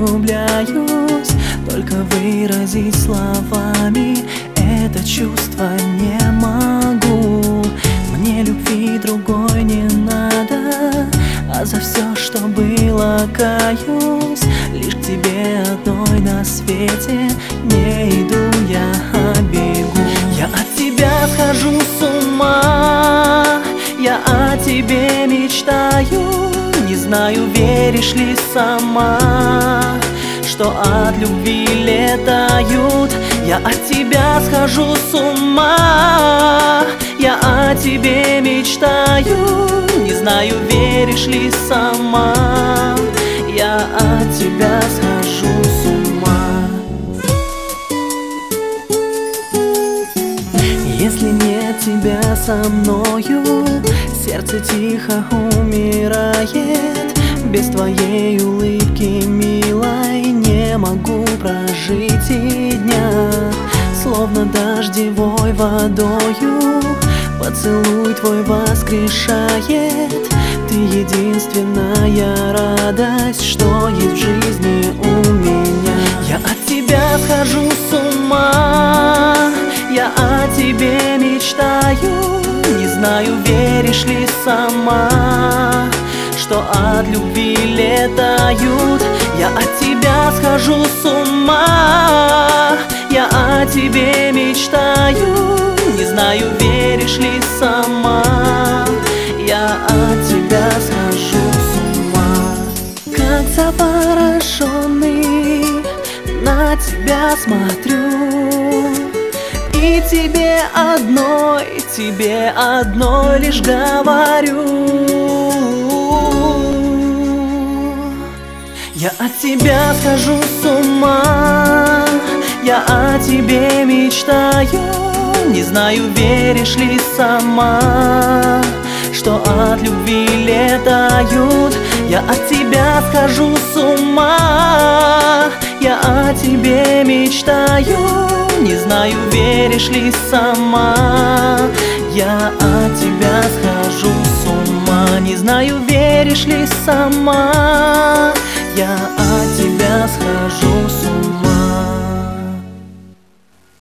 влюбляюсь, только выразить словами это чувство не могу. Мне любви другой не надо, а за все, что было, каюсь. Лишь к тебе одной на свете не иду я, а бегу. Я от тебя схожу с ума, я о тебе мечтаю. Не знаю, веришь ли сама, что от любви летают. Я от тебя схожу с ума, я о тебе мечтаю. Не знаю, веришь ли сама, я от тебя схожу с ума. Если нет тебя со мною, сердце тихо умирает. Без твоей улыбки, милой, не могу прожить и дня. Словно дождевой водою поцелуй твой воскрешает. Ты единственная радость, что есть в жизни у меня. Я от тебя схожу с ума, я о тебе мечтаю. Не знаю, веришь ли сама, что от любви летают. Я от тебя схожу с ума, я о тебе мечтаю. Не знаю, веришь ли сама, я от тебя схожу с ума. Как завороженный на тебя смотрю, и тебе одной лишь говорю. Я от тебя схожу с ума, я о тебе мечтаю. Не знаю, веришь ли сама, что от любви летают. Я от тебя схожу с ума, я о тебе мечтаю. Не знаю, веришь ли сама, я от тебя схожу с ума. Не знаю, веришь ли сама, я от тебя схожу